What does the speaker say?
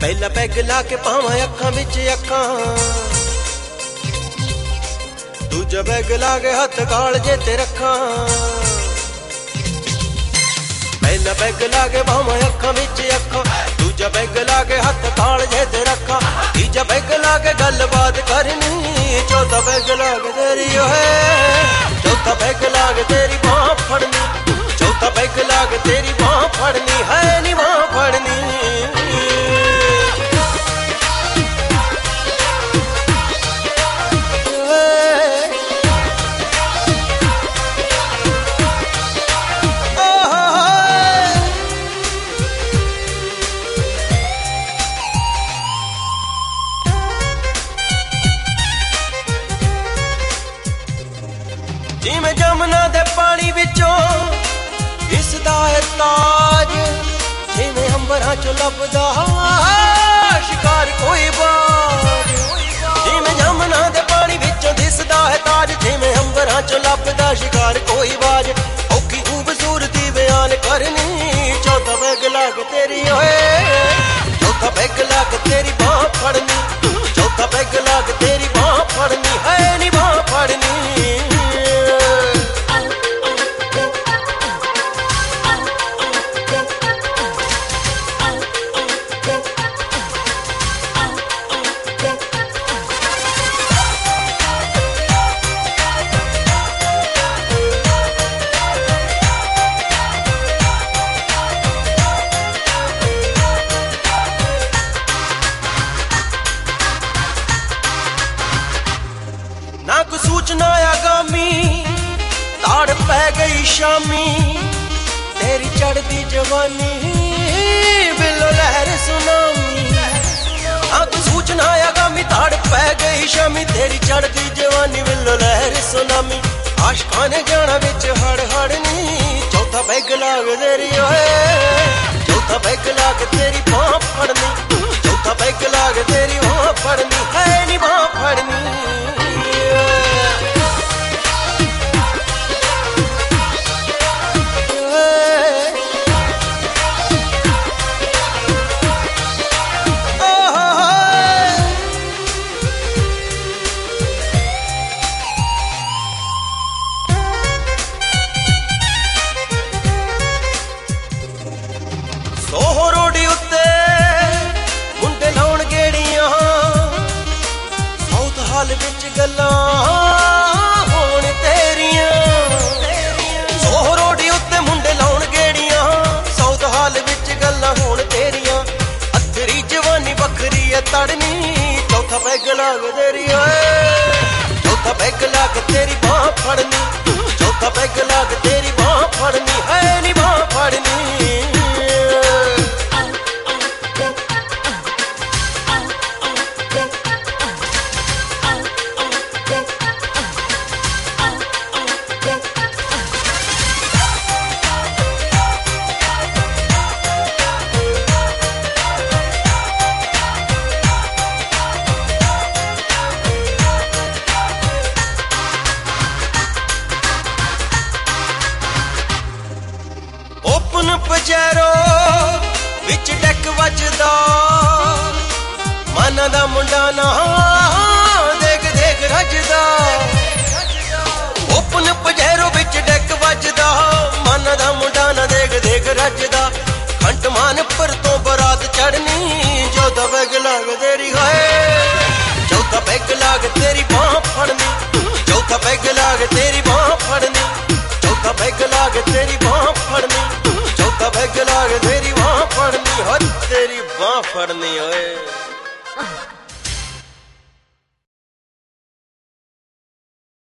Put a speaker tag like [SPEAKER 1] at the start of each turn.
[SPEAKER 1] पहला पैग ला के पावा अखां विच अखां, दूजा पैग ला के हथ कालजे ते रखां। पहला पैग ला के पावा अखां विच अखां, दूजा पैग ला के हथ कालजे ते रखां। तीजा पैग ला के गलबात करनी, चौथा पैग ला के तेरी है, चौथा पैग ला के तेरी बांह फड़नी, चौथा पैग ला के तेरी बांह फड़नी है नी बांह फड़नी। जिमें जमुना दे पानी विचों दिसदा है ताज, जिमें अंबरां चों लभदा शिकार कोई बाज। जिमें जमुना दे पानी विचों दिसदा है ताज, जिमें अंबरां चों लभदा शिकार कोई बाज। औखी खूबसूरती बयान करनी, चौथा पैग ला के तेरी होए, चौथा पैग ला के तेरी बांह फड़नी, चौथा पैग ला के तेरी बांह फड़नी है नी बांह फड़नी। ना को सूचना आगामी, ताड़ पै गई शामी, तेरी चढ़दी जवानी बिलो लहर सुनामी। ना को सूचना आगामी, ताड़ पै गई शामी, तेरी चढ़दी जवानी बिलो लहर सुनामी। आशिकां ने जाना विच हड़ हड़नी, चौथा पैग ला के तेरी होए, चौथा पैग ला के तेरी बांह फड़नी, चौथा पैग ला के तेरी बांह फड़नी है नी बांह फड़नी। सोहो रोडी उत्ते मुंडे लाउण गेड़ियां, साउथ हाल विच गल्लां होण तेरियां। सोहो रोडी उत्ते मुंडे लाउण गेड़ियां, साउथ हाल विच गल्लां होण तेरियां। अथरी जवानी बखरी है तड़नी, चौथा पैग ला के तेरी होए, चौथा पैग ला के तेरी बांह फड़नी, चौथा पैग ला के तेरी बांह फड़नी है नी बांह फड़नी। ओपन पजैरो विच डैक वजदा, मन दा मुंडा ना देख देख रजदा। ओपन पजैरो विच डैक वजदा, मन दा मुंडा ना देख देख रजदा। खंट मान पर तो बरात चढ़नी, चौथा पैग ला के तेरी होए, चौथा पैग ला के तेरी बांह फड़नी, चौथा पैग ला के तेरी बांह फड़नी, चौथा पैग ला के तेरी बांह फड़नी, चौथा पैग ला के तेरी बांह फड़नी, हर तेरी बांह फड़नी होए।